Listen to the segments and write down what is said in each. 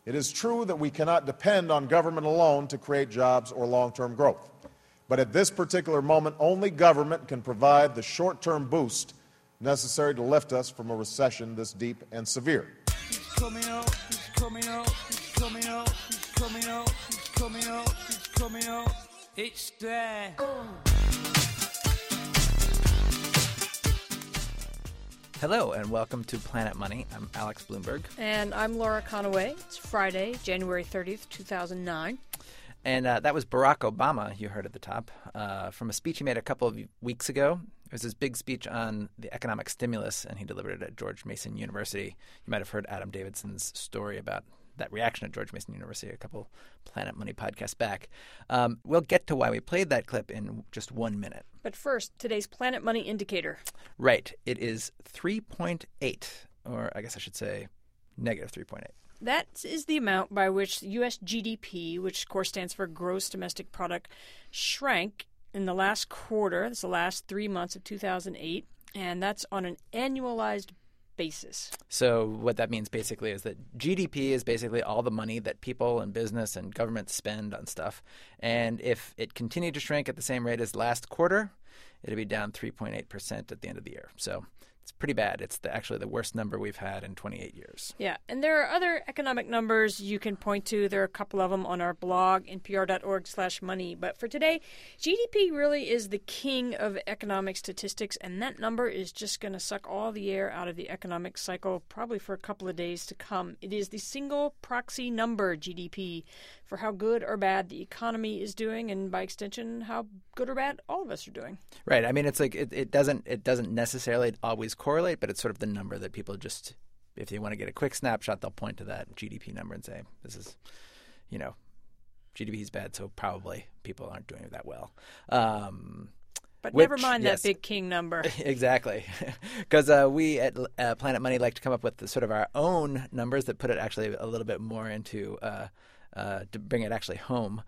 It is true that we cannot depend on government alone to create jobs or long-term growth. But at this particular moment, only government can provide the short-term boost necessary to lift us from a recession this deep and severe. He's coming up, he's coming up, he's coming up, he's coming up, he's coming up, he's coming up. It's there. Hello and welcome to Planet Money. I'm Alex Bloomberg. And I'm Laura Conaway. It's Friday, January 30th, 2009. And that was Barack Obama, you heard at the top, from a speech he made a couple of weeks ago. It was his big speech on the economic stimulus, and he delivered it at George Mason University. You might have heard Adam Davidson's story about that reaction at George Mason University a couple Planet Money podcasts back. We'll get to why we played that clip in just 1 minute. But first, today's Planet Money indicator. Right. It is 3.8, or I guess I should say negative 3.8. That is the amount by which U.S. GDP, which of course stands for Gross Domestic Product, shrank in the last quarter. That's the last 3 months of 2008, and that's on an annualized basis. So what that means basically is that GDP is basically all the money that people and business and government spend on stuff. And if it continued to shrink at the same rate as last quarter, it'd be down 3.8% at the end of the year. So it's pretty bad. It's actually the worst number we've had in 28 years. Yeah, and there are other economic numbers you can point to. There are a couple of them on our blog, npr.org/money. But for today, GDP really is the king of economic statistics, and that number is just going to suck all the air out of the economic cycle probably for a couple of days to come. It is the single proxy number, GDP, for how good or bad the economy is doing, and by extension, how good or bad all of us are doing. Right. I mean, it's like it doesn't necessarily always correlate, but it's sort of the number that people just, if they want to get a quick snapshot, they'll point to that GDP number and say, this is, GDP is bad, so probably people aren't doing it that well. But never mind that big king number. Exactly. Because we at Planet Money like to come up with sort of our own numbers that put it actually a little bit more into to bring it actually home.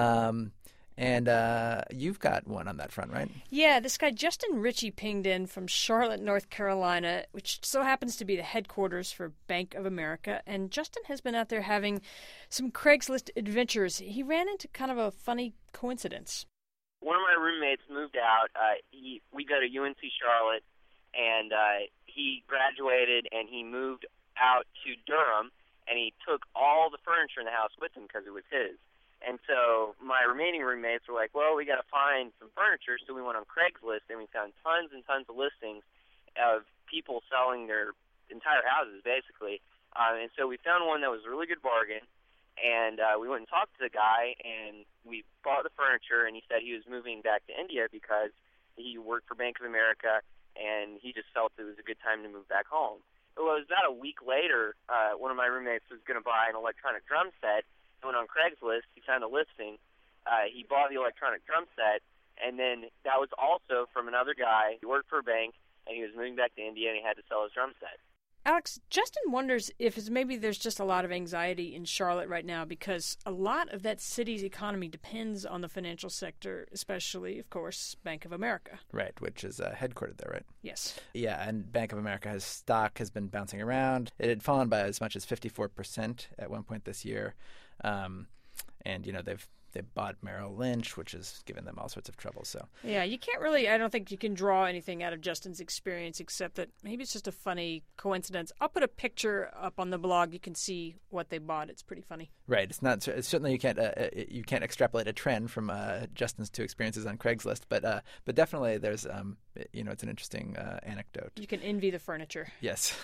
And you've got one on that front, right? Yeah, this guy Justin Ritchie pinged in from Charlotte, North Carolina, which so happens to be the headquarters for Bank of America. And Justin has been out there having some Craigslist adventures. He ran into kind of a funny coincidence. One of my roommates moved out. We go to UNC Charlotte, and he graduated, and he moved out to Durham, and he took all the furniture in the house with him because it was his. And so my remaining roommates were like, well, we got to find some furniture. So we went on Craigslist, and we found tons and tons of listings of people selling their entire houses, basically. And so we found one that was a really good bargain, and we went and talked to the guy, and we bought the furniture, and he said he was moving back to India because he worked for Bank of America, and he just felt it was a good time to move back home. Well, it was about a week later, one of my roommates was going to buy an electronic drum set. He went on Craigslist, he found a listing, he bought the electronic drum set, and then that was also from another guy. He worked for a bank, and he was moving back to India, and he had to sell his drum set. Alex, Justin wonders if maybe there's just a lot of anxiety in Charlotte right now because a lot of that city's economy depends on the financial sector, especially, of course, Bank of America. Right, which is headquartered there, right? Yes. Yeah, and Bank of America's stock has been bouncing around. It had fallen by as much as 54% at one point this year. And, they've bought Merrill Lynch, which has given them all sorts of trouble. So yeah, you can't really, I don't think you can draw anything out of Justin's experience except that maybe it's just a funny coincidence. I'll put a picture up on the blog. You can see what they bought. It's pretty funny. Right. It's not certainly you can't extrapolate a trend from Justin's two experiences on Craigslist, but definitely there's it's an interesting anecdote. You can envy the furniture. Yes.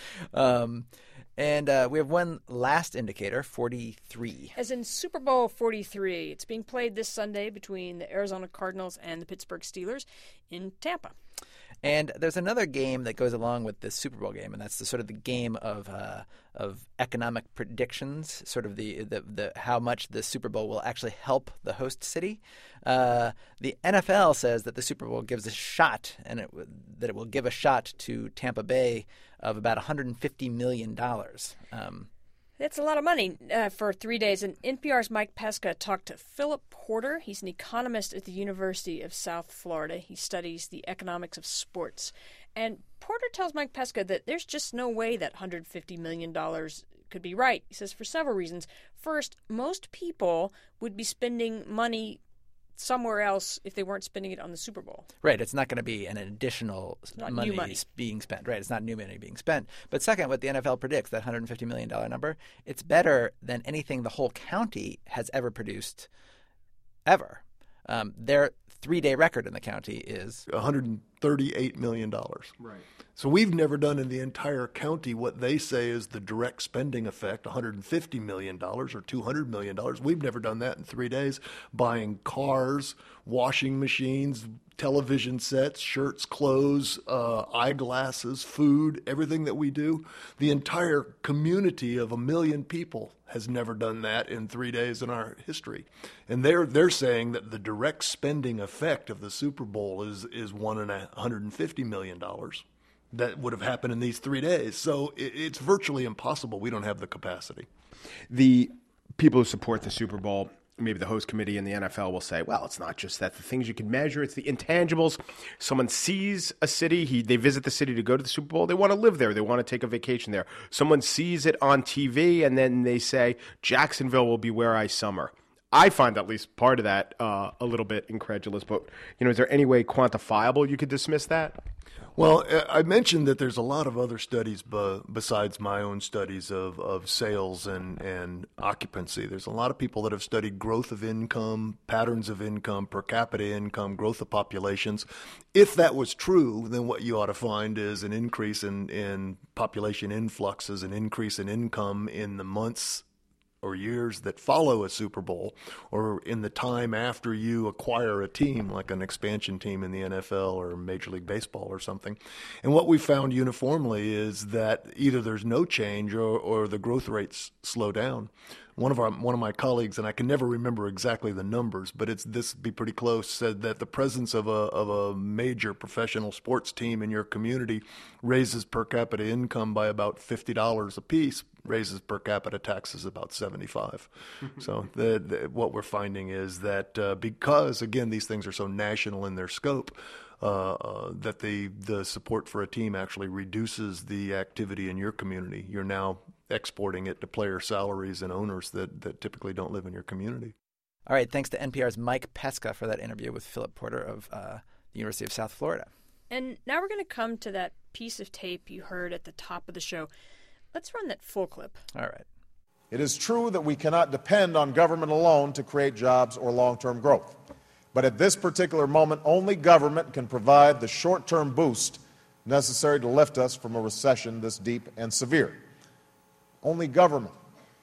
And we have one last indicator, 43. As in Super Bowl 43. It's being played this Sunday between the Arizona Cardinals and the Pittsburgh Steelers in Tampa. And there's another game that goes along with this Super Bowl game, and that's the game of economic predictions, sort of the how much the Super Bowl will actually help the host city. The NFL says that the Super Bowl gives a shot, and that it will give a shot to Tampa Bay of about $150 million. That's a lot of money for 3 days. And NPR's Mike Pesca talked to Philip Porter. He's an economist at the University of South Florida. He studies the economics of sports. And Porter tells Mike Pesca that there's just no way that $150 million could be right. He says for several reasons. First, most people would be spending money somewhere else if they weren't spending it on the Super Bowl. Right. It's not going to be an additional money being spent. Right. It's not new money being spent. But second, what the NFL predicts, that $150 million number, it's better than anything the whole county has ever produced ever. Their 3-day record in the county is $138 million. Right. So we've never done in the entire county what they say is the direct spending effect, $150 million or $200 million. We've never done that in 3 days, buying cars, washing machines, television sets, shirts, clothes, eyeglasses, food, everything that we do. The entire community of 1 million people has never done that in 3 days in our history. And they're saying that the direct spending effect of the Super Bowl is $150 million. That would have happened in these 3 days. So it's virtually impossible. We don't have the capacity. The people who support the Super Bowl, maybe the host committee in the NFL, will say, well, it's not just that the things you can measure, it's the intangibles. Someone sees a city, they visit the city to go to the Super Bowl, they want to live there, they want to take a vacation there. Someone sees it on TV, and then they say, Jacksonville will be where I summer. I find at least part of that a little bit incredulous, but is there any way quantifiable you could dismiss that? Well, I mentioned that there's a lot of other studies besides my own studies of sales and occupancy. There's a lot of people that have studied growth of income, patterns of income, per capita income, growth of populations. If that was true, then what you ought to find is an increase in population influxes, an increase in income in the months or years that follow a Super Bowl, or in the time after you acquire a team, like an expansion team in the NFL or Major League Baseball or something. And what we found uniformly is that either there's no change or the growth rates slow down. One of my colleagues, and I can never remember exactly the numbers, but this would be pretty close, said that the presence of a major professional sports team in your community raises per capita income by about $50 a piece, raises per capita taxes about $75. So what we're finding is that because, again, these things are so national in their scope, that the support for a team actually reduces the activity in your community. You're now exporting it to player salaries and owners that typically don't live in your community. All right. Thanks to NPR's Mike Pesca for that interview with Philip Porter of the University of South Florida. And now we're going to come to that piece of tape you heard at the top of the show. Let's run that full clip. All right. It is true that we cannot depend on government alone to create jobs or long-term growth. But at this particular moment, only government can provide the short-term boost necessary to lift us from a recession this deep and severe. Only government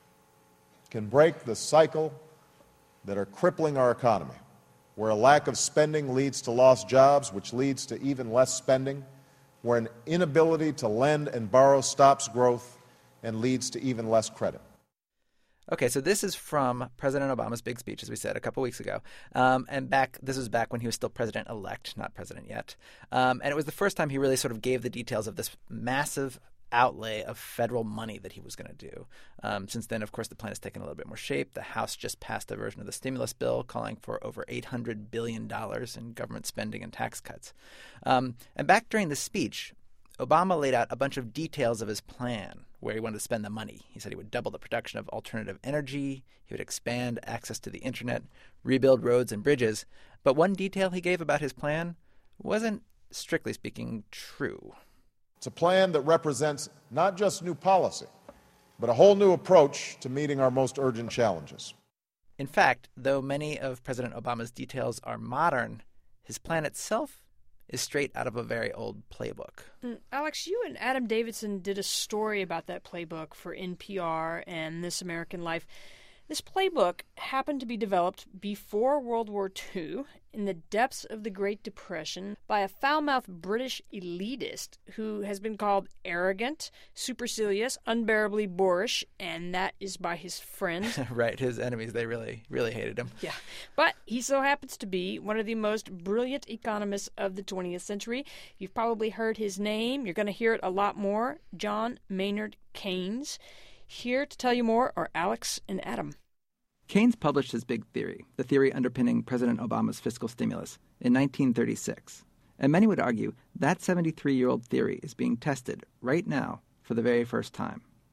can break the cycle that are crippling our economy, where a lack of spending leads to lost jobs, which leads to even less spending, where an inability to lend and borrow stops growth and leads to even less credit. Okay, so this is from President Obama's big speech, as we said, a couple weeks ago. This was back when he was still president-elect, not president yet. And it was the first time he really sort of gave the details of this massive outlay of federal money that he was going to do. Since then, of course, the plan has taken a little bit more shape. The House just passed a version of the stimulus bill calling for over $800 billion in government spending and tax cuts. And back during the speech, Obama laid out a bunch of details of his plan, where he wanted to spend the money. He said he would double the production of alternative energy, he would expand access to the internet, rebuild roads and bridges. But one detail he gave about his plan wasn't, strictly speaking, true. It's a plan that represents not just new policy, but a whole new approach to meeting our most urgent challenges. In fact, though many of President Obama's details are modern, his plan itself is straight out of a very old playbook. Alex, you and Adam Davidson did a story about that playbook for NPR and This American Life. This playbook happened to be developed before World War II in the depths of the Great Depression by a foul-mouthed British elitist who has been called arrogant, supercilious, unbearably boorish, and that is by his friends. Right, his enemies, they really, really hated him. Yeah, but he so happens to be one of the most brilliant economists of the 20th century. You've probably heard his name. You're going to hear it a lot more. John Maynard Keynes. Here to tell you more are Alex and Adam. Keynes published his big theory, the theory underpinning President Obama's fiscal stimulus, in 1936. And many would argue that 73-year-old theory is being tested right now for the very first time.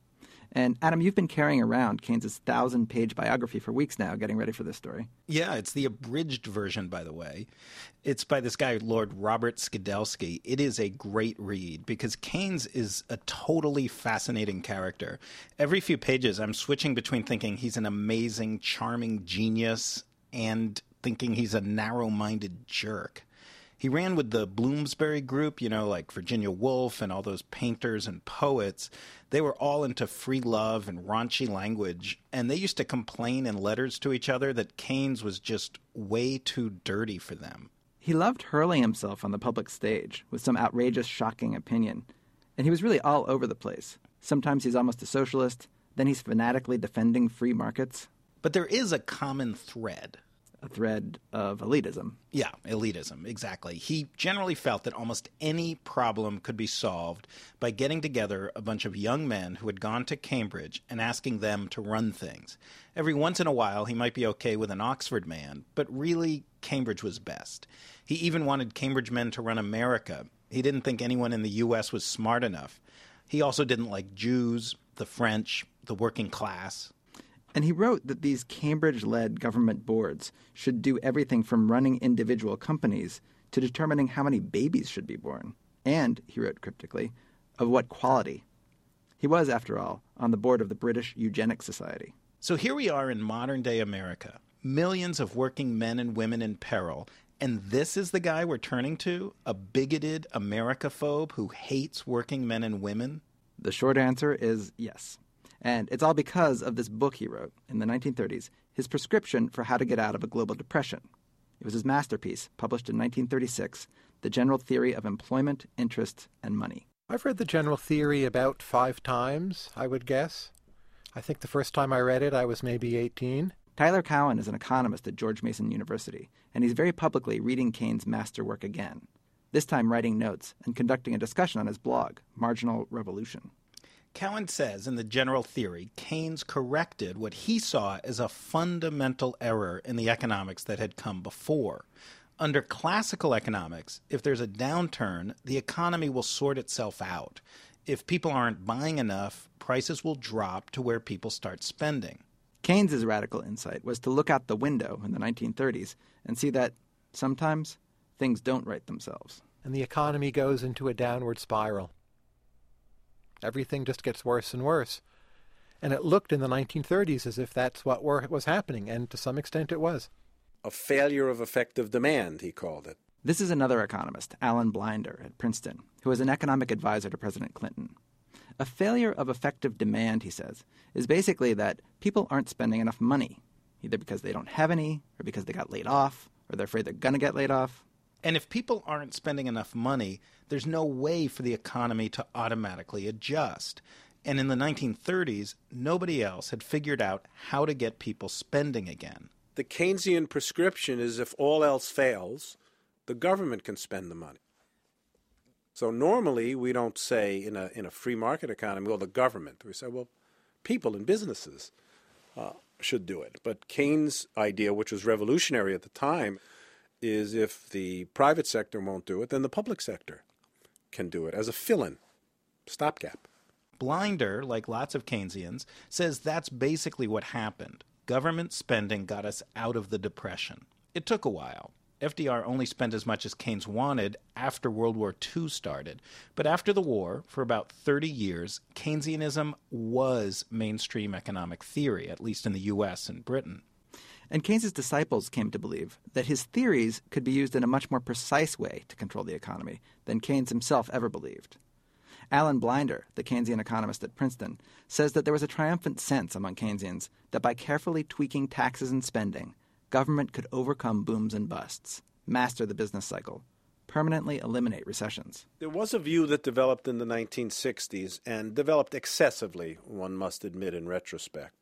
And Adam, you've been carrying around Keynes's 1,000-page biography for weeks now, getting ready for this story. Yeah, it's the abridged version, by the way. It's by this guy, Lord Robert Skidelsky. It is a great read because Keynes is a totally fascinating character. Every few pages, I'm switching between thinking he's an amazing, charming genius and thinking he's a narrow-minded jerk. He ran with the Bloomsbury Group, like Virginia Woolf and all those painters and poets. They were all into free love and raunchy language, and they used to complain in letters to each other that Keynes was just way too dirty for them. He loved hurling himself on the public stage with some outrageous, shocking opinion, and he was really all over the place. Sometimes he's almost a socialist, then he's fanatically defending free markets. But there is a common thread. A thread of elitism. Yeah, elitism, exactly. He generally felt that almost any problem could be solved by getting together a bunch of young men who had gone to Cambridge and asking them to run things. Every once in a while, he might be okay with an Oxford man, but really, Cambridge was best. He even wanted Cambridge men to run America. He didn't think anyone in the U.S. was smart enough. He also didn't like Jews, the French, the working class. And he wrote that these Cambridge-led government boards should do everything from running individual companies to determining how many babies should be born. And, he wrote cryptically, of what quality. He was, after all, on the board of the British Eugenics Society. So here we are in modern-day America, millions of working men and women in peril, and this is the guy we're turning to, a bigoted Americaphobe who hates working men and women? The short answer is yes. And it's all because of this book he wrote in the 1930s, his prescription for how to get out of a global depression. It was his masterpiece, published in 1936, The General Theory of Employment, Interest, and Money. I've read The General Theory about 5 times, I would guess. I think the first time I read it, I was maybe 18. Tyler Cowen is an economist at George Mason University, and he's very publicly reading Keynes' masterwork again, this time writing notes and conducting a discussion on his blog, Marginal Revolution. Cowen says in The General Theory, Keynes corrected what he saw as a fundamental error in the economics that had come before. Under classical economics, if there's a downturn, the economy will sort itself out. If people aren't buying enough, prices will drop to where people start spending. Keynes's radical insight was to look out the window in the 1930s and see that sometimes things don't right themselves. And the economy goes into a downward spiral. Everything just gets worse and worse. And it looked in the 1930s as if that's what was happening, and to some extent it was. A failure of effective demand, he called it. This is another economist, Alan Blinder at Princeton, who was an economic advisor to President Clinton. A failure of effective demand, he says, is basically that people aren't spending enough money, either because they don't have any, or because they got laid off, or they're afraid they're going to get laid off. And if people aren't spending enough money, there's no way for the economy to automatically adjust. And in the 1930s, nobody else had figured out how to get people spending again. The Keynesian prescription is if all else fails, the government can spend the money. So normally we don't say in a free market economy, well, the government. We say, well, people and businesses should do it. But Keynes' idea, which was revolutionary at the time, is if the private sector won't do it, then the public sector can do it as a fill-in, stopgap. Blinder, like lots of Keynesians, says that's basically what happened. Government spending got us out of the Depression. It took a while. FDR only spent as much as Keynes wanted after World War II started. But after the war, for about 30 years, Keynesianism was mainstream economic theory, at least in the U.S. and Britain. And Keynes's disciples came to believe that his theories could be used in a much more precise way to control the economy than Keynes himself ever believed. Alan Blinder, the Keynesian economist at Princeton, says that there was a triumphant sense among Keynesians that by carefully tweaking taxes and spending, government could overcome booms and busts, master the business cycle, permanently eliminate recessions. There was a view that developed in the 1960s, and developed excessively, one must admit in retrospect,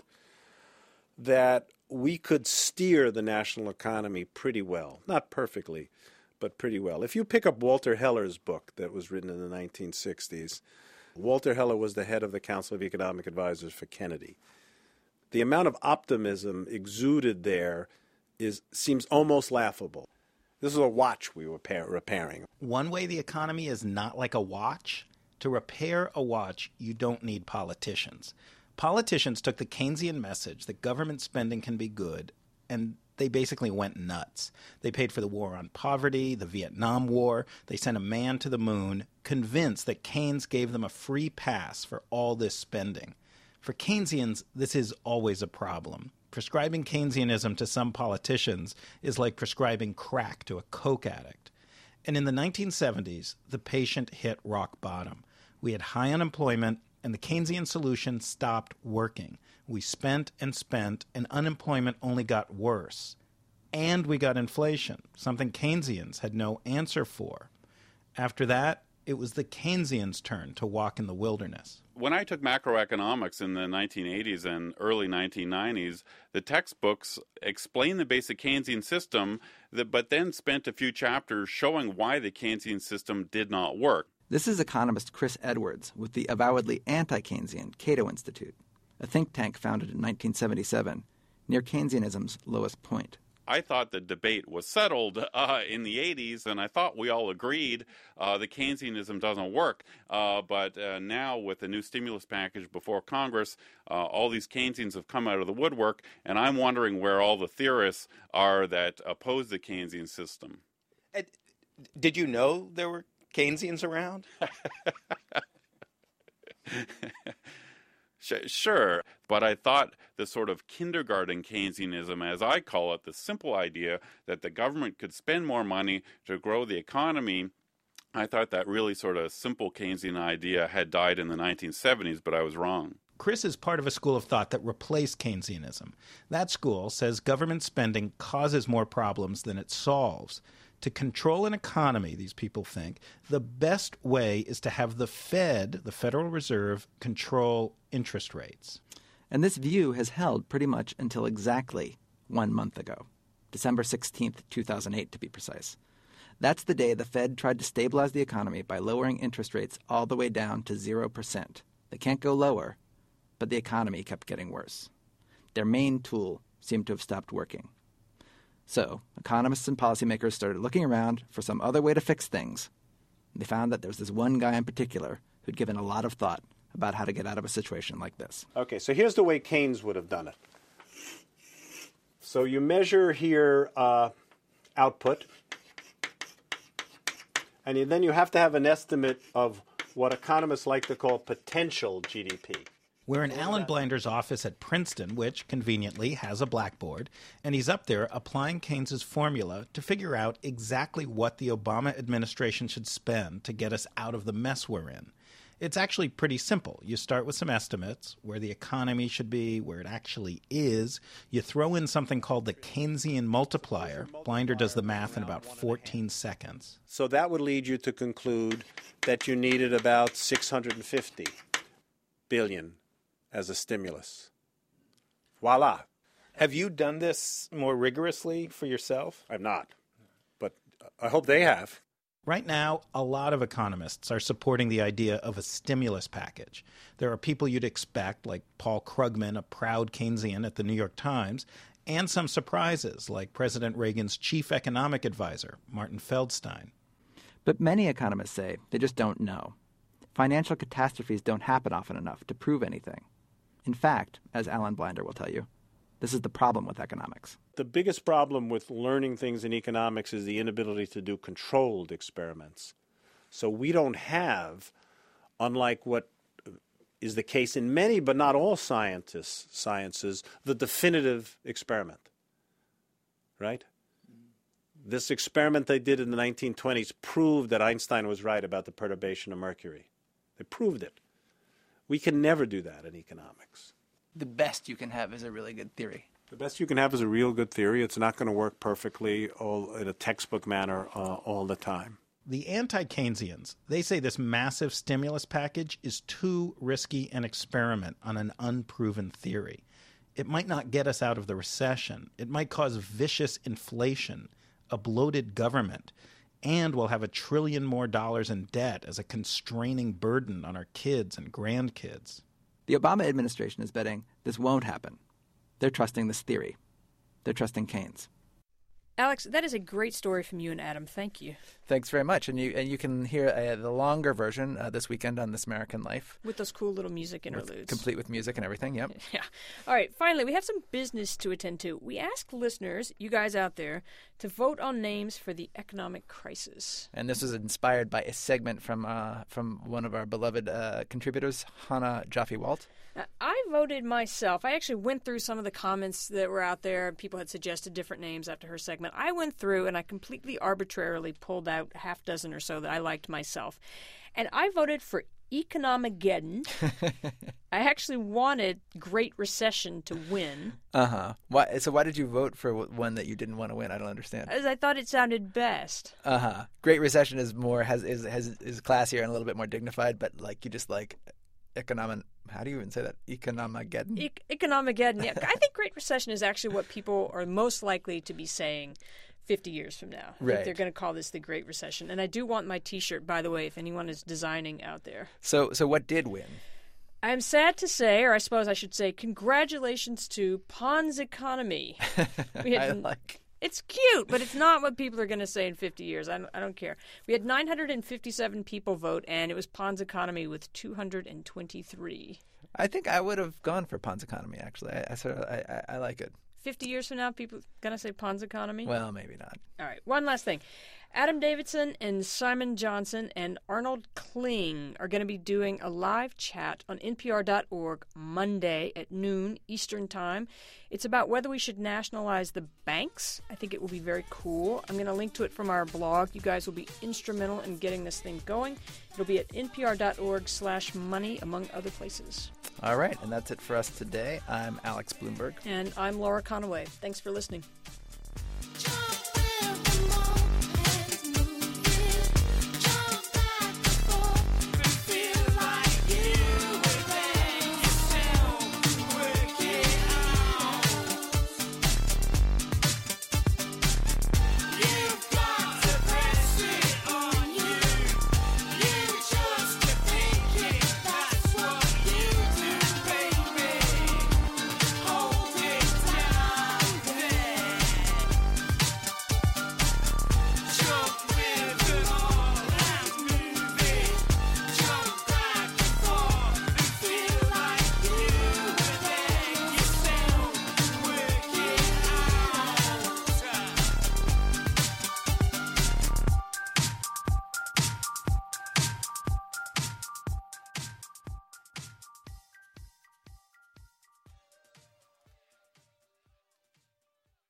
that we could steer the national economy pretty well. Not perfectly, but pretty well. If you pick up Walter Heller's book that was written in the 1960s, Walter Heller was the head of the Council of Economic Advisors for Kennedy. The amount of optimism exuded there seems almost laughable. This is a watch we were repairing. One way the economy is not like a watch. To repair a watch, you don't need politicians. Politicians took the Keynesian message that government spending can be good, and they basically went nuts. They paid for the war on poverty, the Vietnam War. They sent a man to the moon, convinced that Keynes gave them a free pass for all this spending. For Keynesians, this is always a problem. Prescribing Keynesianism to some politicians is like prescribing crack to a coke addict. And in the 1970s, the patient hit rock bottom. We had high unemployment, and the Keynesian solution stopped working. We spent, and unemployment only got worse. And we got inflation, something Keynesians had no answer for. After that, it was the Keynesians' turn to walk in the wilderness. When I took macroeconomics in the 1980s and early 1990s, the textbooks explained the basic Keynesian system, but then spent a few chapters showing why the Keynesian system did not work. This is economist Chris Edwards with the avowedly anti-Keynesian Cato Institute, a think tank founded in 1977, near Keynesianism's lowest point. I thought the debate was settled in the 80s, and I thought we all agreed the Keynesianism doesn't work. But now with the new stimulus package before Congress, all these Keynesians have come out of the woodwork, and I'm wondering where all the theorists are that oppose the Keynesian system. Did you know there were Keynesians around? Sure, but I thought the sort of kindergarten Keynesianism, as I call it, the simple idea that the government could spend more money to grow the economy, I thought that really sort of simple Keynesian idea had died in the 1970s, but I was wrong. Chris is part of a school of thought that replaced Keynesianism. That school says government spending causes more problems than it solves. To control an economy, these people think, the best way is to have the Fed, the Federal Reserve, control interest rates. And this view has held pretty much until exactly 1 month ago, December 16th, 2008 to be precise. That's the day the Fed tried to stabilize the economy by lowering interest rates all the way down to 0%. They can't go lower, but the economy kept getting worse. Their main tool seemed to have stopped working. So, economists and policymakers started looking around for some other way to fix things. They found that there was this one guy in particular who'd given a lot of thought about how to get out of a situation like this. Okay, so here's the way Keynes would have done it. So you measure here output, and then you have to have an estimate of what economists like to call potential GDP. We're in Alan Blinder's office at Princeton, which, conveniently, has a blackboard, and he's up there applying Keynes's formula to figure out exactly what the Obama administration should spend to get us out of the mess we're in. It's actually pretty simple. You start with some estimates, where the economy should be, where it actually is. You throw in something called the Keynesian multiplier. Blinder does the math in about 14 seconds. So that would lead you to conclude that you needed about $650 billion as a stimulus. Voila. Have you done this more rigorously for yourself? I've not, but I hope they have. Right now, a lot of economists are supporting the idea of a stimulus package. There are people you'd expect, like Paul Krugman, a proud Keynesian at the New York Times, and some surprises, like President Reagan's chief economic advisor, Martin Feldstein. But many economists say they just don't know. Financial catastrophes don't happen often enough to prove anything. In fact, as Alan Blinder will tell you, this is the problem with economics. The biggest problem with learning things in economics is the inability to do controlled experiments. So we don't have, unlike what is the case in many but not all sciences, the definitive experiment. Right? This experiment they did in the 1920s proved that Einstein was right about the perturbation of Mercury. They proved it. We can never do that in economics. The best you can have is a really good theory. The best you can have is a real good theory. It's not going to work perfectly in a textbook manner all the time. The anti-Keynesians, they say this massive stimulus package is too risky an experiment on an unproven theory. It might not get us out of the recession. It might cause vicious inflation, a bloated government, and we'll have $1 trillion more in debt as a constraining burden on our kids and grandkids. The Obama administration is betting this won't happen. They're trusting this theory. They're trusting Keynes. Alex, that is a great story from you and Adam. Thank you. Thanks very much. And you can hear the longer version this weekend on This American Life. With those cool little music interludes. Complete with music and everything, yep. Yeah. All right, finally, we have some business to attend to. We asked listeners, you guys out there, to vote on names for the economic crisis. And this was inspired by a segment from one of our beloved contributors, Hannah Jaffe-Walt. I voted myself. I actually went through some of the comments that were out there. People had suggested different names after her segment. I went through and I completely arbitrarily pulled out a half dozen or so that I liked myself. And I voted for Economigeddon. I actually wanted Great Recession to win. Uh-huh. So why did you vote for one that you didn't want to win? I don't understand. As I thought it sounded best. Uh-huh. Great Recession is more is classier and a little bit more dignified, but like you just like how do you even say that? Economigeddon? Economigeddon, yeah. I think Great Recession is actually what people are most likely to be saying 50 years from now. I think they're going to call this the Great Recession. And I do want my T-shirt, by the way, if anyone is designing out there. So what did win? I'm sad to say, or I suppose I should say, congratulations to Pond's Economy. It's cute, but it's not what people are going to say in 50 years. I don't care. We had 957 people vote, and it was Pond's Economy with 223. I think I would have gone for Pond's Economy, actually. I like it. 50 years from now, people going to say Pond's Economy? Well, maybe not. All right, one last thing. Adam Davidson and Simon Johnson and Arnold Kling are going to be doing a live chat on NPR.org Monday at noon Eastern Time. It's about whether we should nationalize the banks. I think it will be very cool. I'm going to link to it from our blog. You guys will be instrumental in getting this thing going. It'll be at npr.org/money, among other places. All right, and that's it for us today. I'm Alex Bloomberg. And I'm Laura Conaway. Thanks for listening.